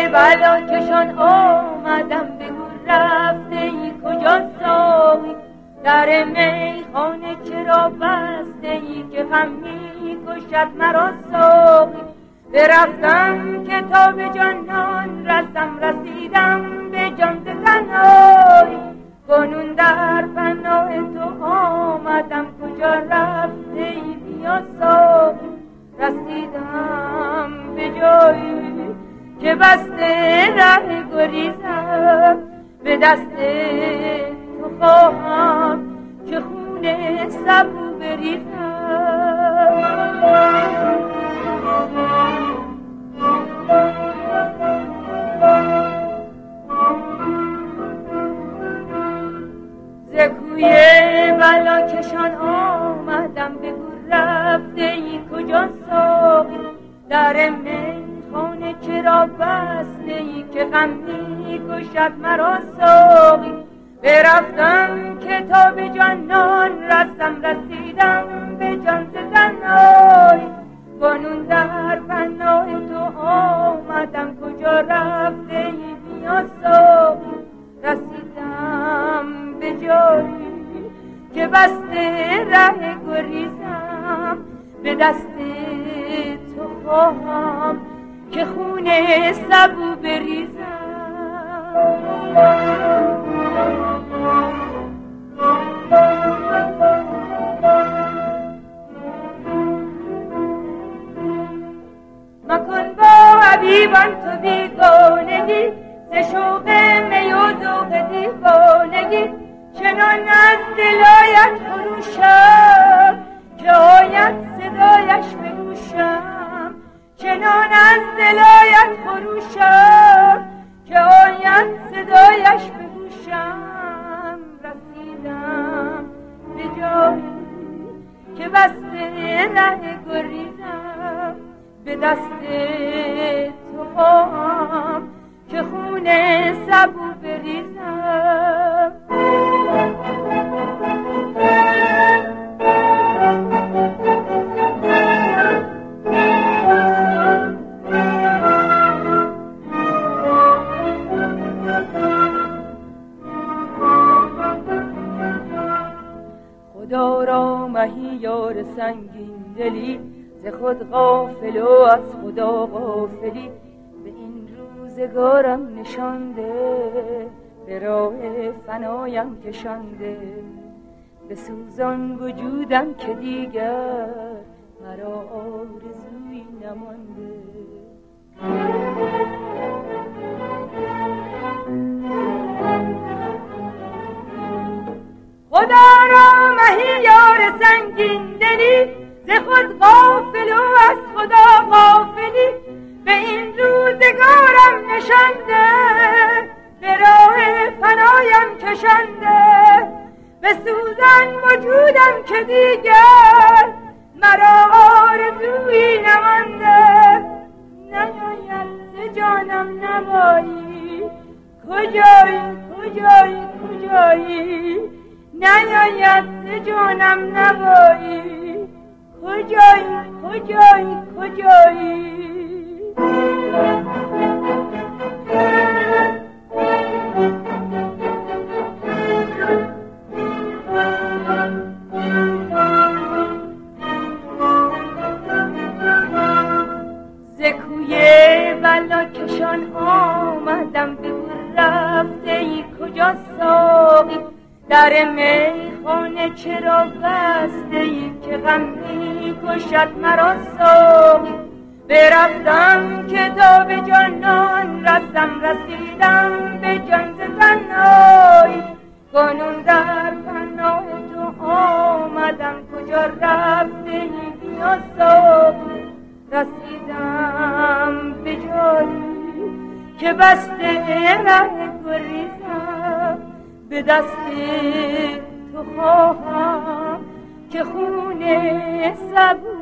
بلاکشان آمدم بگو رفته ای کجا ساقی؟ در میخانه چرا بسته ای که غم می کشد مرا ساقی؟ برفتم که تا به جانان رسیدم به جان ز تنهایی. کنون در پناه تو آمدم کجا رفته ای بیا ساقی؟ رسیدم به جایی که بسته ره گریزم، به دست تو خواهم که خون سبو بریزم. ز کوی بلاکشان آمدم بگو رفته ای کجا ساقی؟ در میخانه چرا بسته ای که غم می کشد مرا ساقی؟ برفتم که تا به جانان رسیدم به جان ز تنهایی. کنون در پناه تو آمدم کجا رفته ای بیا ساقی؟ رسیدم به جایی که بسته ره گریزم، به دست تو خواهم که خون سبو بریزم. مکن با حبیبان تو بیگانگی، ز شوق می و ذوق دیوانگی. چنان از دلایت خروشم که آید صدایش به گوشم. چنان از دلایت خروشم که آید صدایش به گوشم. رسیدم به جایی که بسته ره گریزم، به دست تو خواهم که خون سبو بریزم. خدا را مهی یار سنگین دلی، ز خود غافل و از خدا غافلی. به این روزگارم نشانده، به راه فنایم کشانده. به سوزان وجودم که دیگر مرا آرزویی نمانده. خدا را مهی یار سنگین دلی، ز خود غافل و از خدا غافلی. به این روزگارم نشانده، به راه فنایم کشانده. به سوزن وجودم که دیگر مرا آرزویی نمانده. نیاید ز جانم نوایی، کجایی کجایی کجایی؟ نیاید ز جانم نوایی، کجایی کجایی کجایی؟ ز کوی بلاکشان آمدم بگو رفته ای کجا ساقی؟ در میخانه چرا بسته ای که غم می کشد مرا ساقی؟ برفتم که تا به جانان رسیدم به جان ز تنهایی. کنون در پناه تو آمدم کجا رفته ای بیا ساقی؟ رسیدم به جایی که بسته ره گریزم، به دست تو خواهم که خون سبو